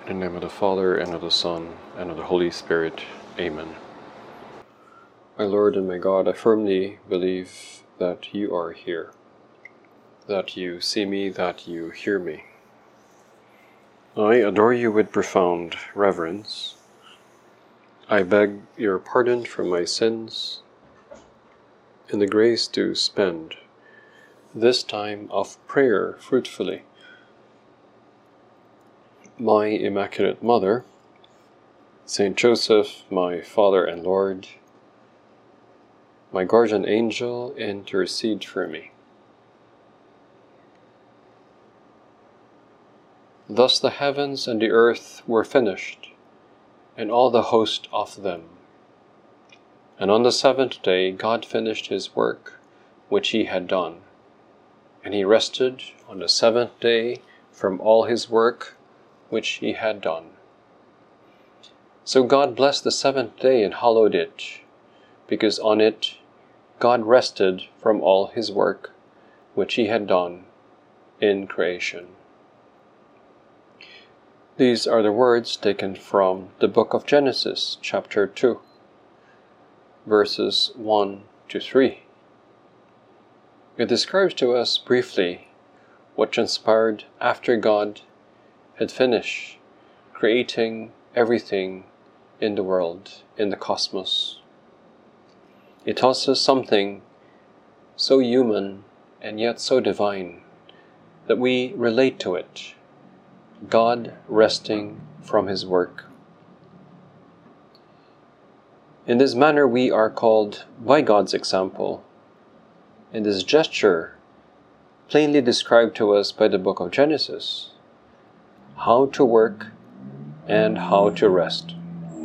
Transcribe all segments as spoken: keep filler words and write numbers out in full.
In the name of the Father, and of the Son, and of the Holy Spirit. Amen. My Lord and my God, I firmly believe that you are here, that you see me, that you hear me. I adore you with profound reverence. I beg your pardon for my sins and the grace to spend this time of prayer fruitfully. My Immaculate Mother, Saint Joseph, my Father and Lord, my guardian angel, intercede for me. Thus the heavens and the earth were finished, and all the host of them. And on the seventh day God finished his work which he had done, and he rested on the seventh day from all his work which he had done. So God blessed the seventh day and hallowed it, because on it God rested from all his work which he had done in creation. These are the words taken from the book of Genesis, chapter two, verses one to three. It describes to us briefly what transpired after God had finished creating everything in the world, in the cosmos. It tells us something so human and yet so divine that we relate to it. God resting from his work. In this manner we are called by God's example, in this gesture plainly described to us by the book of Genesis, how to work and how to rest.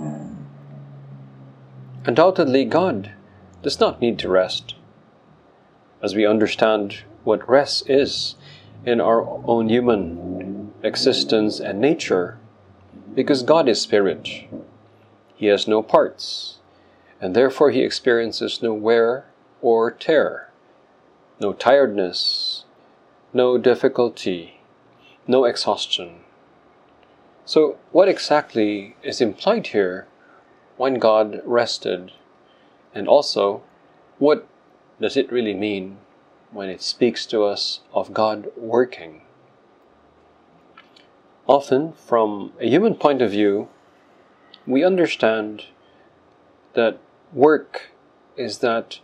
Undoubtedly, God does not need to rest, as we understand what rest is in our own human existence and nature, because God is spirit. He has no parts, and therefore he experiences no wear or tear, no tiredness, no difficulty, no exhaustion. So what exactly is implied here when God rested? And also, what does it really mean when it speaks to us of God working? Often, from a human point of view, we understand that work is that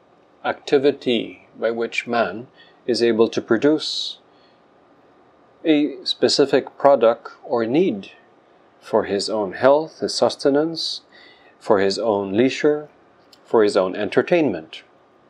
activity by which man is able to produce a specific product or need for his own health, his sustenance, for his own leisure, for his own entertainment.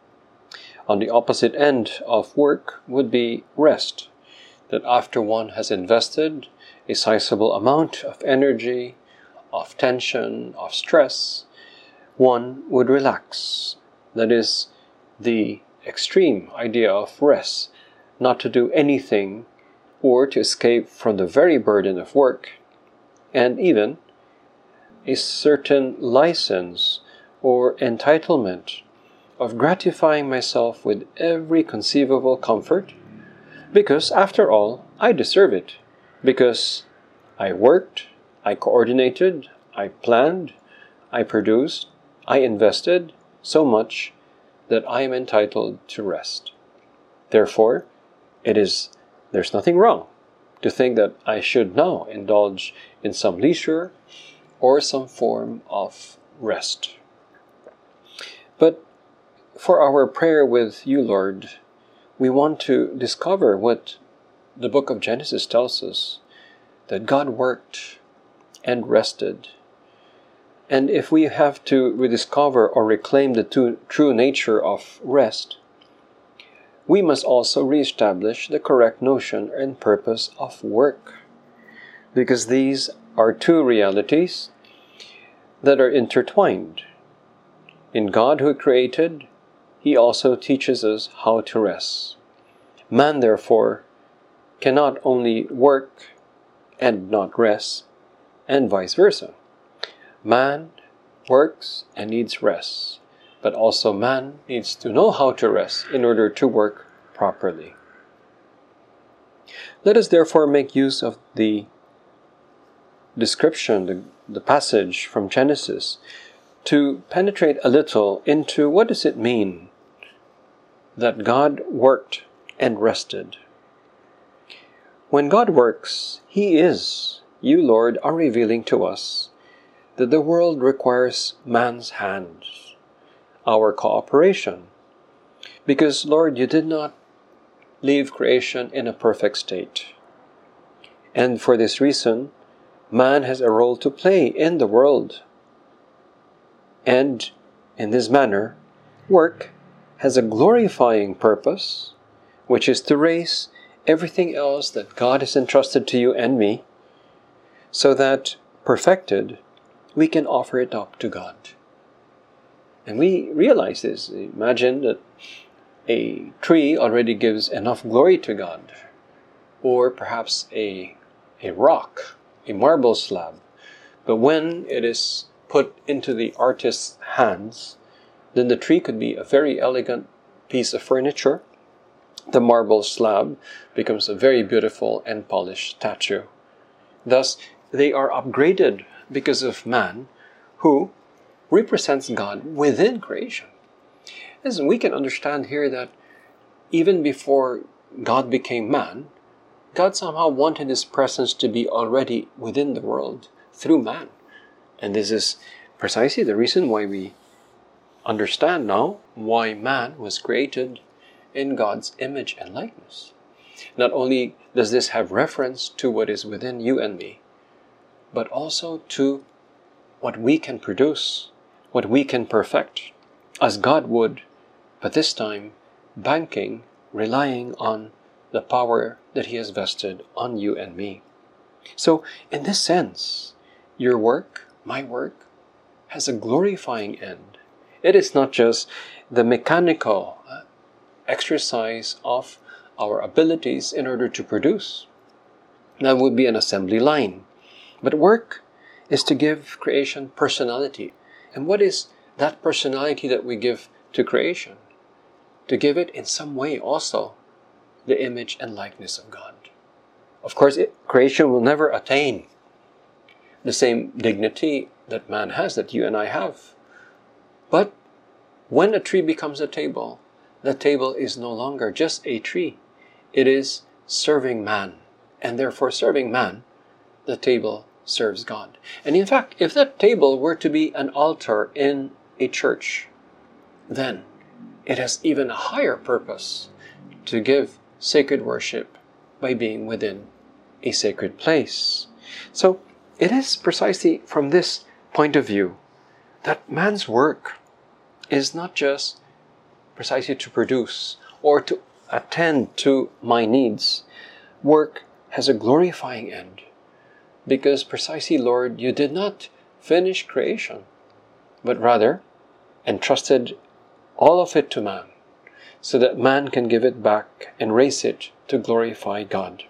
On the opposite end of work would be rest, that after one has invested a sizable amount of energy, of tension, of stress, one would relax. That is the extreme idea of rest, not to do anything or to escape from the very burden of work, and even a certain license or entitlement of gratifying myself with every conceivable comfort, because after all, I deserve it, because I worked, I coordinated, I planned, I produced, I invested so much that I am entitled to rest. Therefore, it is there's nothing wrong to think that I should now indulge in some leisure or some form of rest. But for our prayer with you, Lord, we want to discover what the book of Genesis tells us, that God worked and rested. And if we have to rediscover or reclaim the two, true nature of rest, we must also reestablish the correct notion and purpose of work, because these are two realities that are intertwined. In God who created, he also teaches us how to rest. Man, therefore, cannot only work and not rest, and vice versa. Man works and needs rest, but also man needs to know how to rest in order to work properly. Let us therefore make use of the description, the, the passage from Genesis, to penetrate a little into what does it mean that God worked and rested. When God works, He is, you, Lord, are revealing to us that the world requires man's hands, our cooperation. Because, Lord, you did not leave creation in a perfect state. And for this reason, man has a role to play in the world. And in this manner, work has a glorifying purpose, which is to raise everything else that God has entrusted to you and me, so that, perfected, we can offer it up to God. And we realize this. Imagine that a tree already gives enough glory to God, or perhaps a, a rock, a marble slab. But when it is put into the artist's hands, then the tree could be a very elegant piece of furniture. The marble slab becomes a very beautiful and polished statue. Thus, they are upgraded because of man, who represents God within creation. Listen, we can understand here that even before God became man, God somehow wanted His presence to be already within the world through man. And this is precisely the reason why we understand now why man was created in God's image and likeness. Not only does this have reference to what is within you and me, but also to what we can produce, what we can perfect, as God would, but this time banking, relying on the power that He has vested on you and me. So, in this sense, your work, my work, has a glorifying end. It is not just the mechanical exercise of our abilities in order to produce. That would be an assembly line. But work is to give creation personality. And what is that personality that we give to creation? To give it in some way also the image and likeness of God. Of course, it, creation will never attain the same dignity that man has, that you and I have. But when a tree becomes a table, the table is no longer just a tree. It is serving man. And therefore, serving man, the table serves God. And in fact, if that table were to be an altar in a church, then it has even a higher purpose to give sacred worship by being within a sacred place. So, it is precisely from this point of view that man's work is not just precisely to produce or to attend to my needs. Work has a glorifying end, because precisely, Lord, you did not finish creation, but rather entrusted all of it to man, so that man can give it back and raise it to glorify God.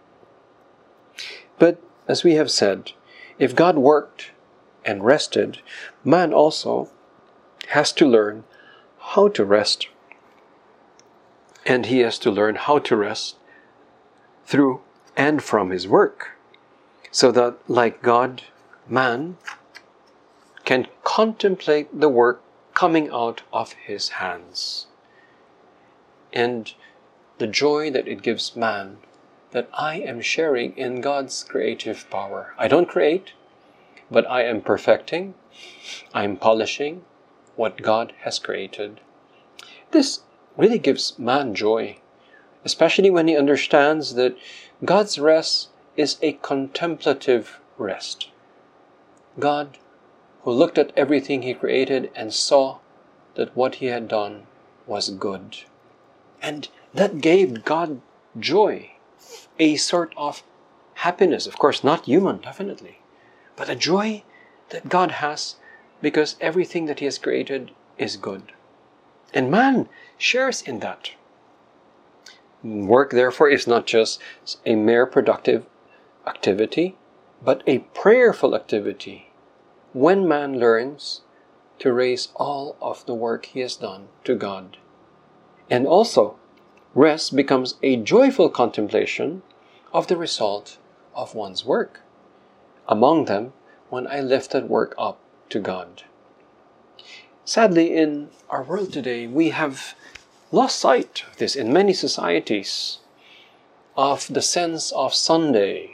But, as we have said, if God worked and rested, man also has to learn how to rest. And he has to learn how to rest through and from his work, so that, like God, man can contemplate the work coming out of his hands. And the joy that it gives man, that I am sharing in God's creative power. I don't create, but I am perfecting, I am polishing what God has created. This really gives man joy, especially when he understands that God's rest is a contemplative rest. God, who looked at everything He created and saw that what He had done was good. And that gave God joy, a sort of happiness. Of course, not human, definitely, but a joy that God has because everything that He has created is good. And man shares in that. Work, therefore, is not just a mere productive activity, but a prayerful activity when man learns to raise all of the work he has done to God. And also, rest becomes a joyful contemplation of the result of one's work. among them when I lifted work up to God. Sadly, in our world today, we have lost sight of this in many societies, of the sense of Sunday.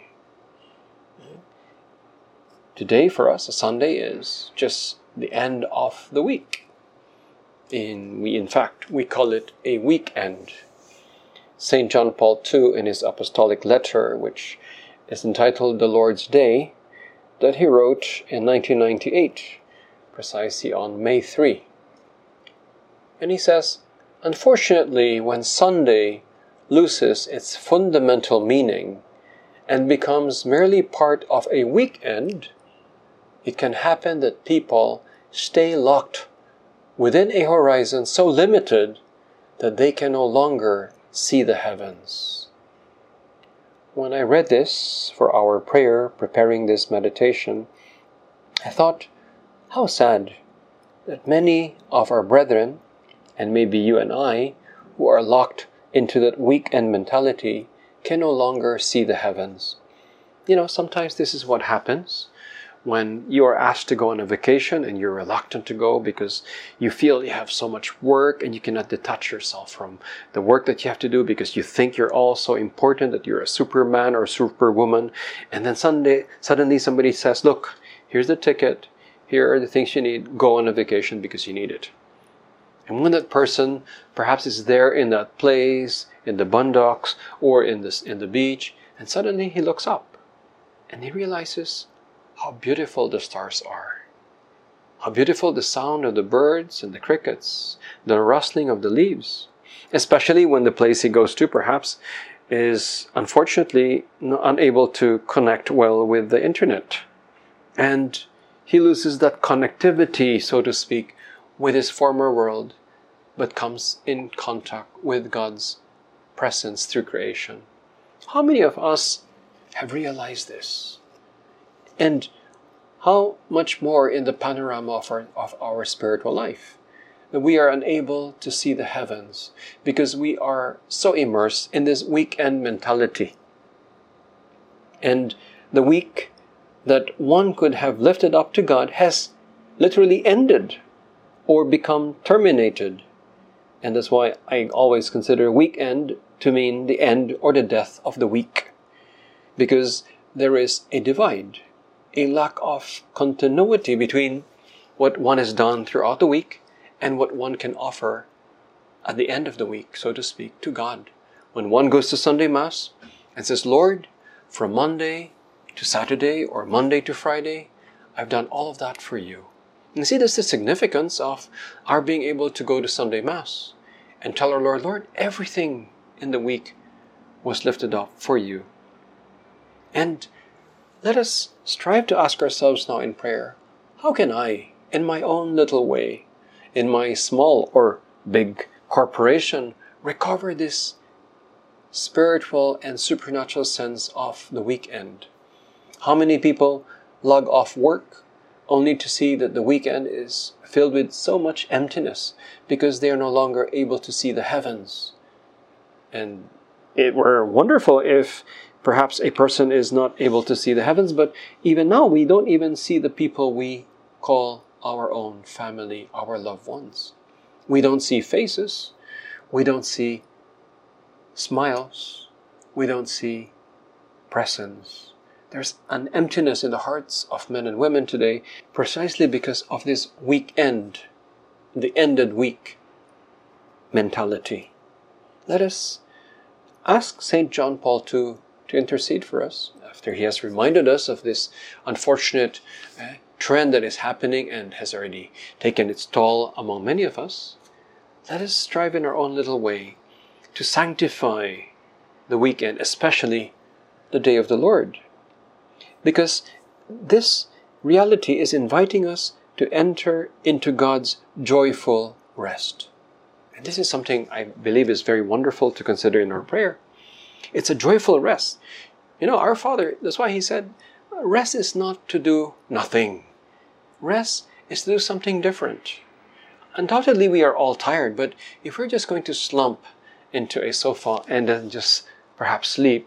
Today for us, a Sunday is just the end of the week. In, we, in fact, we call it a weekend. Saint John Paul the Second, in his apostolic letter, which is entitled The Lord's Day, that he wrote in nineteen ninety-eight, precisely on May third. And he says, unfortunately, when Sunday loses its fundamental meaning and becomes merely part of a weekend, it can happen that people stay locked within a horizon so limited that they can no longer see the heavens. When I read this for our prayer, preparing this meditation, I thought, how sad that many of our brethren, and maybe you and I, who are locked into that weekend mentality, can no longer see the heavens. You know, sometimes this is what happens when you are asked to go on a vacation and you're reluctant to go because you feel you have so much work and you cannot detach yourself from the work that you have to do because you think you're all so important, that you're a superman or superwoman. And then Sunday, suddenly somebody says, look, here's the ticket, here are the things you need, go on a vacation because you need it. And when that person perhaps is there in that place, in the boondocks or in the, in the beach, and suddenly he looks up and he realizes how beautiful the stars are, how beautiful the sound of the birds and the crickets, the rustling of the leaves, especially when the place he goes to perhaps is unfortunately unable to connect well with the internet. And he loses that connectivity, so to speak, with his former world, but comes in contact with God's presence through creation. How many of us have realized this? And how much more in the panorama of our, of our spiritual life, that we are unable to see the heavens because we are so immersed in this weekend mentality. And the week that one could have lifted up to God has literally ended or become terminated. And that's why I always consider weekend to mean the end or the death of the week. Because there is a divide, a lack of continuity between what one has done throughout the week and what one can offer at the end of the week, so to speak, to God. When one goes to Sunday Mass and says, Lord, from Monday to Saturday or Monday to Friday, I've done all of that for you. And see, that's the significance of our being able to go to Sunday Mass and tell our Lord, Lord, everything in the week was lifted up for you. And let us strive to ask ourselves now in prayer, how can I, in my own little way, in my small or big corporation, recover this spiritual and supernatural sense of the weekend? How many people log off work only to see that the weekend is filled with so much emptiness because they are no longer able to see the heavens? And it were wonderful if perhaps a person is not able to see the heavens, but even now we don't even see the people we call our own family, our loved ones. We don't see faces, we don't see smiles, we don't see presence. There's an emptiness in the hearts of men and women today precisely because of this weekend, the ended week mentality. Let us ask Saint John Paul the Second to intercede for us after he has reminded us of this unfortunate uh, trend that is happening and has already taken its toll among many of us. Let us strive in our own little way to sanctify the weekend, especially the day of the Lord. Because this reality is inviting us to enter into God's joyful rest. And this is something I believe is very wonderful to consider in our prayer. It's a joyful rest. You know, our Father, that's why He said, rest is not to do nothing. Rest is to do something different. Undoubtedly, we are all tired, but if we're just going to slump into a sofa and then just perhaps sleep,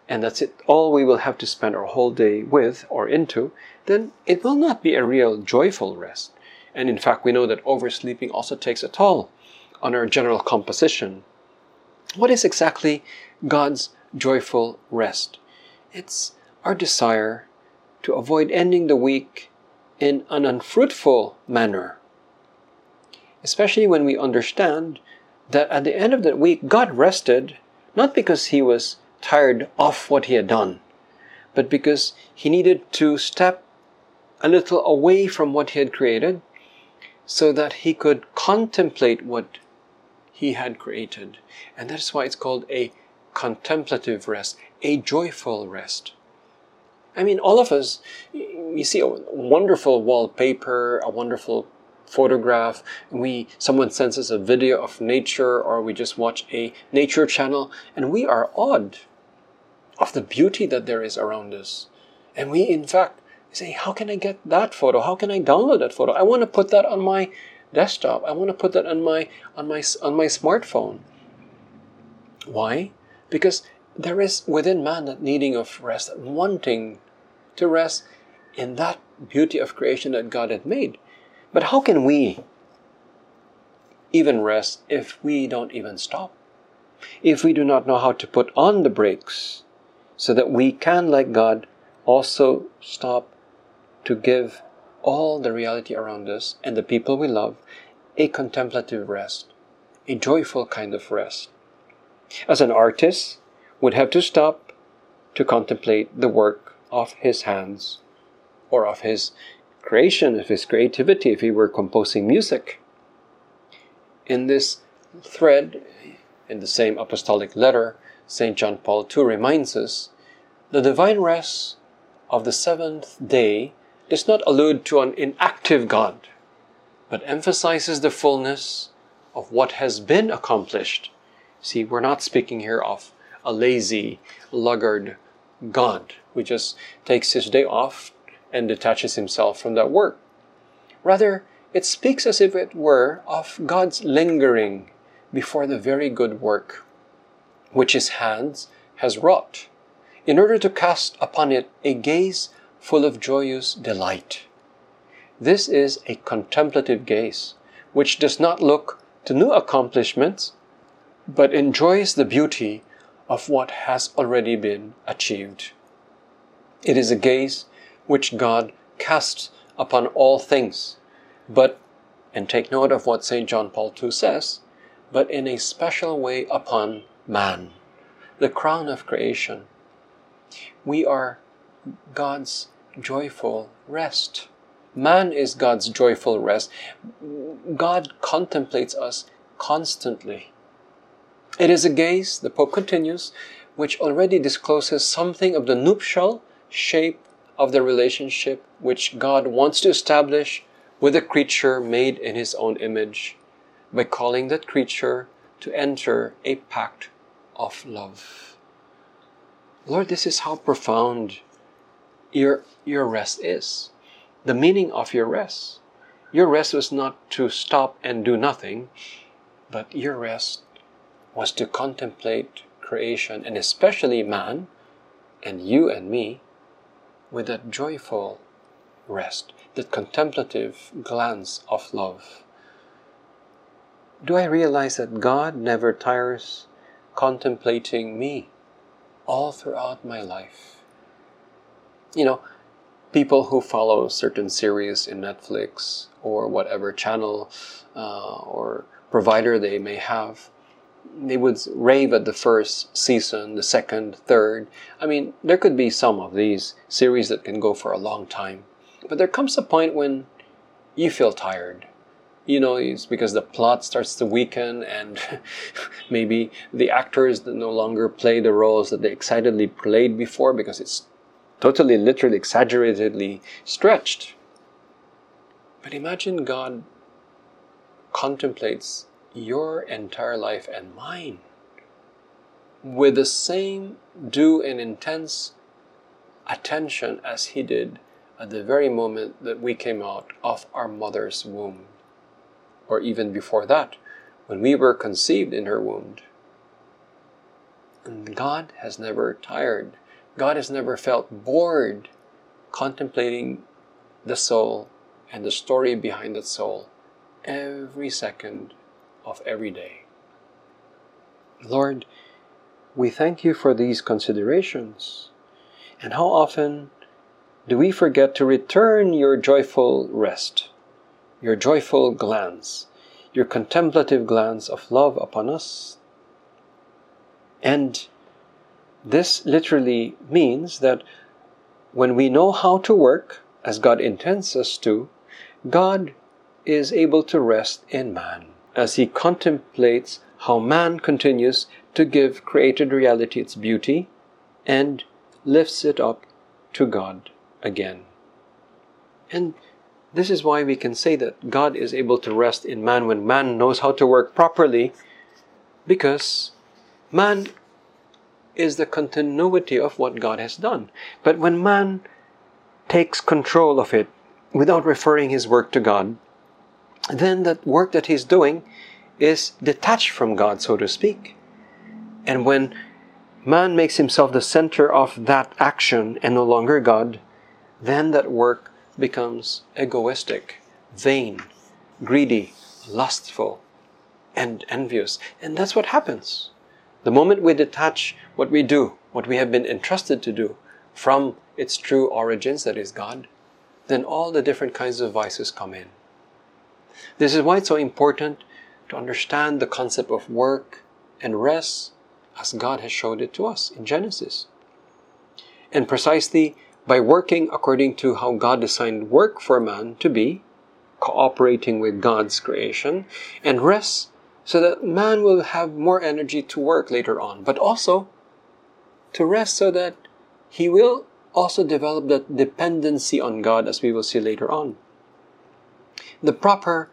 and that's it, all we will have to spend our whole day with or into, then it will not be a real joyful rest. And in fact, we know that oversleeping also takes a toll on our general composition. What is exactly God's joyful rest? It's our desire to avoid ending the week in an unfruitful manner. Especially when we understand that at the end of that week, God rested, not because He was tired of what He had done, but because He needed to step a little away from what He had created so that He could contemplate what He had created. And that's why it's called a contemplative rest, a joyful rest. I mean, all of us, you see a wonderful wallpaper, a wonderful photograph, we someone sends us a video of nature, or we just watch a nature channel, and we are awed of the beauty that there is around us. And we, in fact, say, how can I get that photo? How can I download that photo? I want to put that on my desktop. I want to put that on my on my on my smartphone. Why? Because there is within man that needing of rest, that wanting to rest in that beauty of creation that God had made. But how can we even rest if we don't even stop? If we do not know how to put on the brakes so that we can, like God, also stop to give all the reality around us and the people we love a contemplative rest, a joyful kind of rest. As an artist would have to stop to contemplate the work of his hands, or of his creation, of his creativity, if he were composing music. In this thread, in the same apostolic letter, Saint John Paul the Second reminds us, the divine rest of the seventh day does not allude to an inactive God, but emphasizes the fullness of what has been accomplished. See, we're not speaking here of a lazy, luggard God who just takes his day off and detaches himself from that work. Rather, it speaks as if it were of God's lingering before the very good work which His hands has wrought, in order to cast upon it a gaze full of joyous delight. This is a contemplative gaze, which does not look to new accomplishments, but enjoys the beauty of what has already been achieved. It is a gaze which God casts upon all things, but, and take note of what Saint John Paul the Second says, but in a special way upon man, the crown of creation. We are God's joyful rest. Man is God's joyful rest. God contemplates us constantly. It is a gaze, the Pope continues, which already discloses something of the nuptial shape of the relationship which God wants to establish with a creature made in His own image, by calling that creature to enter a pact of love. Lord, this is how profound your, your rest is. The meaning of your rest. Your rest was not to stop and do nothing, but your rest was to contemplate creation, and especially man, and you and me, with that joyful rest, that contemplative glance of love. Do I realize that God never tires contemplating me all throughout my life? You know, people who follow certain series in Netflix or whatever channel uh, or provider they may have, they would rave at the first season, the second, third. I mean, there could be some of these series that can go for a long time. But there comes a point when you feel tired. You know, it's because the plot starts to weaken, and maybe the actors no longer play the roles that they excitedly played before because it's totally, literally, exaggeratedly stretched. But imagine God contemplates your entire life and mine with the same due and intense attention as He did at the very moment that we came out of our mother's womb, or even before that, when we were conceived in her womb. And God has never tired. God has never felt bored contemplating the soul and the story behind the soul every second of every day. Lord, we thank you for these considerations. And how often do we forget to return your joyful rest, your joyful glance, your contemplative glance of love upon us? And this literally means that when we know how to work as God intends us to, God is able to rest in man as he contemplates how man continues to give created reality its beauty and lifts it up to God again. And this is why we can say that God is able to rest in man when man knows how to work properly, because man is the continuity of what God has done. But when man takes control of it without referring his work to God, then that work that he's doing is detached from God, so to speak. And when man makes himself the center of that action and no longer God, then that work becomes egoistic, vain, greedy, lustful, and envious. And that's what happens. The moment we detach what we do, what we have been entrusted to do, from its true origins, that is God, then all the different kinds of vices come in. This is why it's so important to understand the concept of work and rest as God has showed it to us in Genesis. And precisely by working according to how God designed work for man to be, cooperating with God's creation, and rest so that man will have more energy to work later on, but also to rest so that he will also develop that dependency on God, as we will see later on. The proper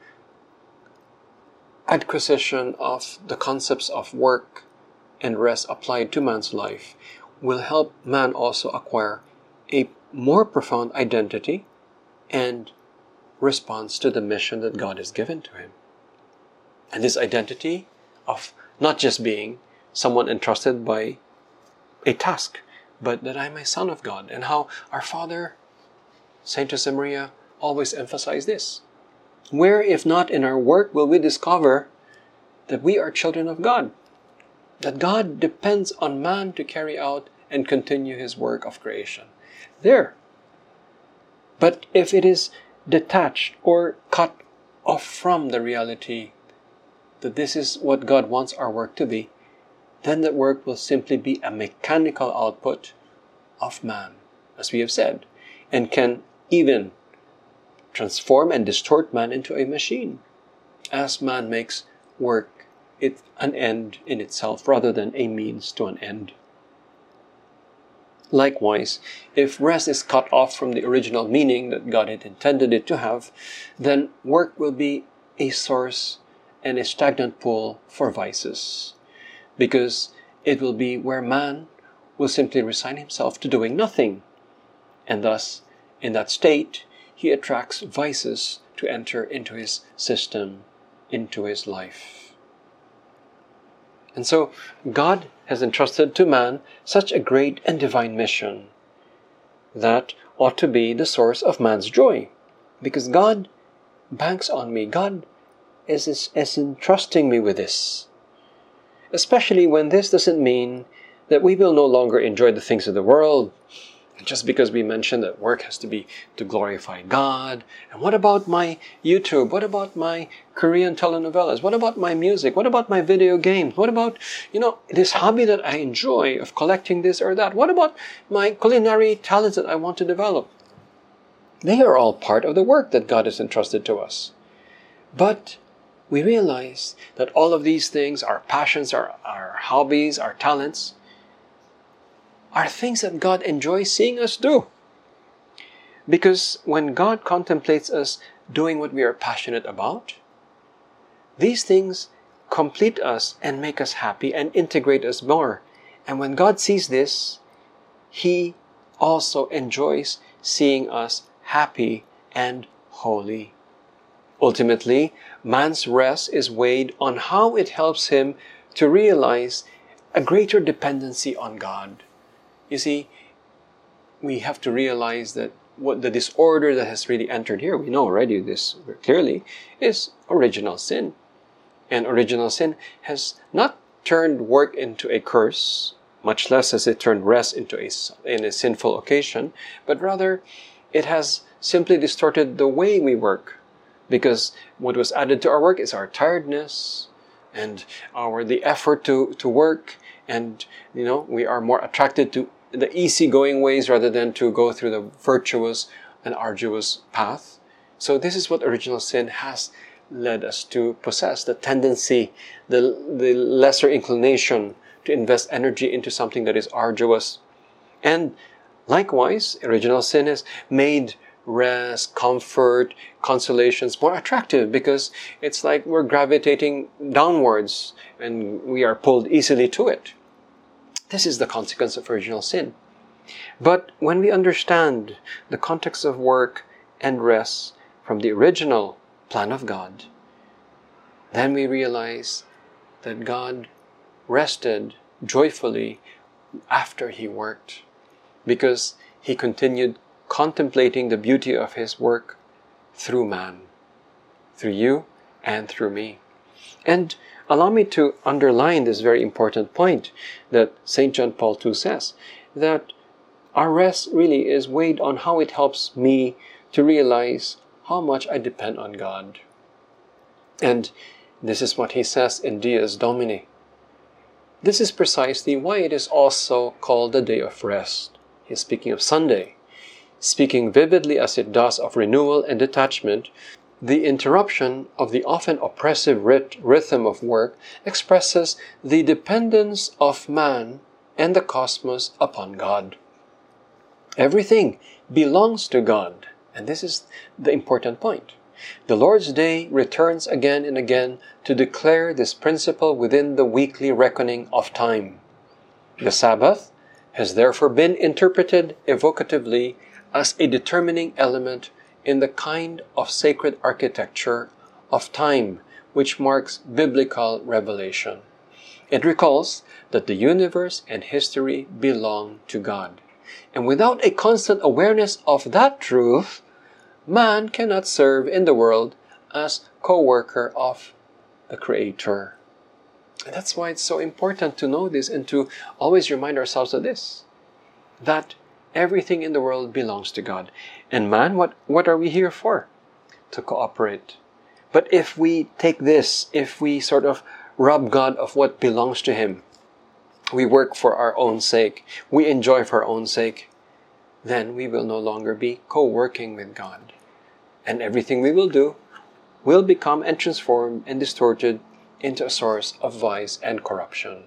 acquisition of the concepts of work and rest applied to man's life will help man also acquire a more profound identity and response to the mission that God has given to him. And this identity of not just being someone entrusted by a task, but that I am a son of God. And how our Father, Saint Josemaria, always emphasized this. Where, if not in our work, will we discover that we are children of God? That God depends on man to carry out and continue his work of creation. There. But if it is detached or cut off from the reality that this is what God wants our work to be, then that work will simply be a mechanical output of man, as we have said, and can even transform and distort man into a machine, as man makes work it an end in itself rather than a means to an end. Likewise, if rest is cut off from the original meaning that God had intended it to have, then work will be a source and a stagnant pool for vices, because it will be where man will simply resign himself to doing nothing, and thus, in that state, he attracts vices to enter into his system, into his life. And so, God has entrusted to man such a great and divine mission that ought to be the source of man's joy, because God banks on me. God is, is, is entrusting me with this. Especially when this doesn't mean that we will no longer enjoy the things of the world, just because we mentioned that work has to be to glorify God. And what about my YouTube? What about my Korean telenovelas? What about my music? What about my video games? What about, you know, this hobby that I enjoy of collecting this or that? What about my culinary talents that I want to develop? They are all part of the work that God has entrusted to us. But we realize that all of these things, our passions, our, our hobbies, our talents, are things that God enjoys seeing us do. Because when God contemplates us doing what we are passionate about, these things complete us and make us happy and integrate us more. And when God sees this, He also enjoys seeing us happy and holy. Ultimately, man's rest is weighed on how it helps him to realize a greater dependency on God. You see, we have to realize that what the disorder that has really entered here, we know already this clearly, is original sin. And original sin has not turned work into a curse, much less has it turned rest into a, in a sinful occasion, but rather it has simply distorted the way we work. Because what was added to our work is our tiredness and our the effort to, to work, and you know we are more attracted to the easygoing ways rather than to go through the virtuous and arduous path. So this is what original sin has led us to possess, the tendency, the, the lesser inclination to invest energy into something that is arduous. And likewise, original sin has made rest, comfort, consolations more attractive, because it's like we're gravitating downwards and we are pulled easily to it. This is the consequence of original sin. But when we understand the context of work and rest from the original plan of God, then we realize that God rested joyfully after He worked, because He continued contemplating the beauty of His work through man, through you and through me. And allow me to underline this very important point that Saint John Paul the Second says, that our rest really is weighed on how it helps me to realize how much I depend on God. And this is what he says in Dies Domini. This is precisely why it is also called the day of rest. He's speaking of Sunday. Speaking vividly as it does of renewal and detachment, the interruption of the often oppressive rit- rhythm of work expresses the dependence of man and the cosmos upon God. Everything belongs to God, and this is the important point. The Lord's Day returns again and again to declare this principle within the weekly reckoning of time. The Sabbath has therefore been interpreted evocatively as a determining element in the kind of sacred architecture of time which marks biblical revelation. It recalls that the universe and history belong to God. And without a constant awareness of that truth, man cannot serve in the world as co-worker of the Creator. And that's why it's so important to know this and to always remind ourselves of this, that everything in the world belongs to God. And man, what, what are we here for? To cooperate. But if we take this, if we sort of rob God of what belongs to Him, we work for our own sake, we enjoy for our own sake, then we will no longer be co-working with God. And everything we will do will become and transform and distorted into a source of vice and corruption.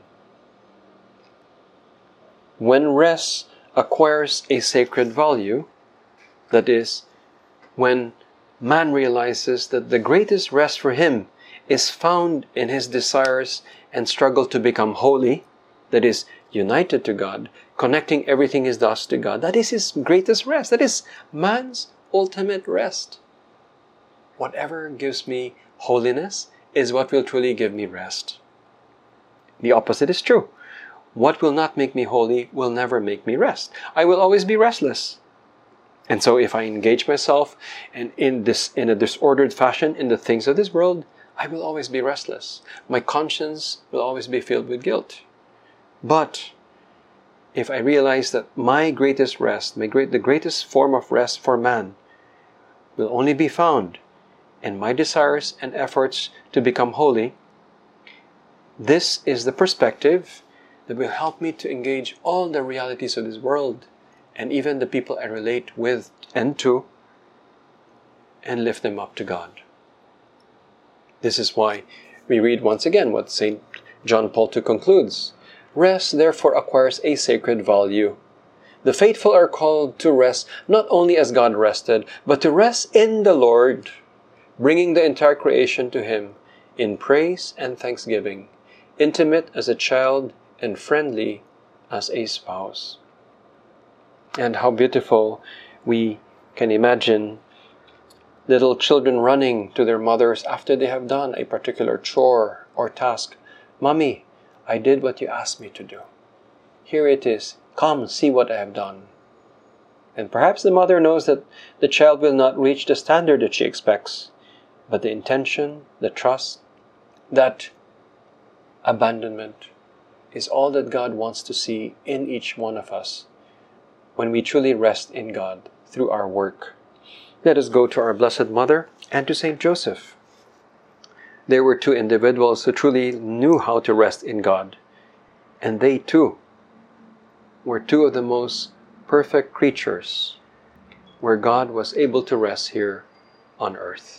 When rest acquires a sacred value, that is, when man realizes that the greatest rest for him is found in his desires and struggle to become holy, that is, united to God, connecting everything he does to God, that is his greatest rest. That is man's ultimate rest. Whatever gives me holiness is what will truly give me rest. The opposite is true. What will not make me holy will never make me rest. I will always be restless. And so if I engage myself in, in, this, in a disordered fashion in the things of this world, I will always be restless. My conscience will always be filled with guilt. But if I realize that my greatest rest, my great, the greatest form of rest for man, will only be found in my desires and efforts to become holy, this is the perspective that will help me to engage all the realities of this world and even the people I relate with and to, and lift them up to God. This is why we read once again what Saint John Paul the Second concludes. Rest therefore acquires a sacred value. The faithful are called to rest not only as God rested, but to rest in the Lord, bringing the entire creation to Him in praise and thanksgiving, intimate as a child and friendly as a spouse. And how beautiful we can imagine little children running to their mothers after they have done a particular chore or task. Mommy, I did what you asked me to do. Here it is. Come, see what I have done. And perhaps the mother knows that the child will not reach the standard that she expects, but the intention, the trust, that abandonment is all that God wants to see in each one of us when we truly rest in God through our work. Let us go to our Blessed Mother and to Saint Joseph. There were two individuals who truly knew how to rest in God, and they too were two of the most perfect creatures where God was able to rest here on earth.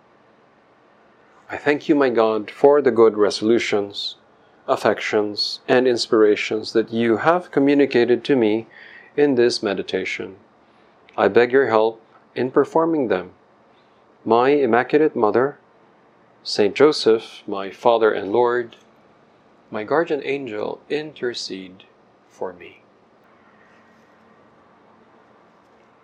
I thank you, my God, for the good resolutions, affections, and inspirations that you have communicated to me in this meditation. I beg your help in performing them. My Immaculate Mother, Saint Joseph, my Father and Lord, my guardian angel, intercede for me.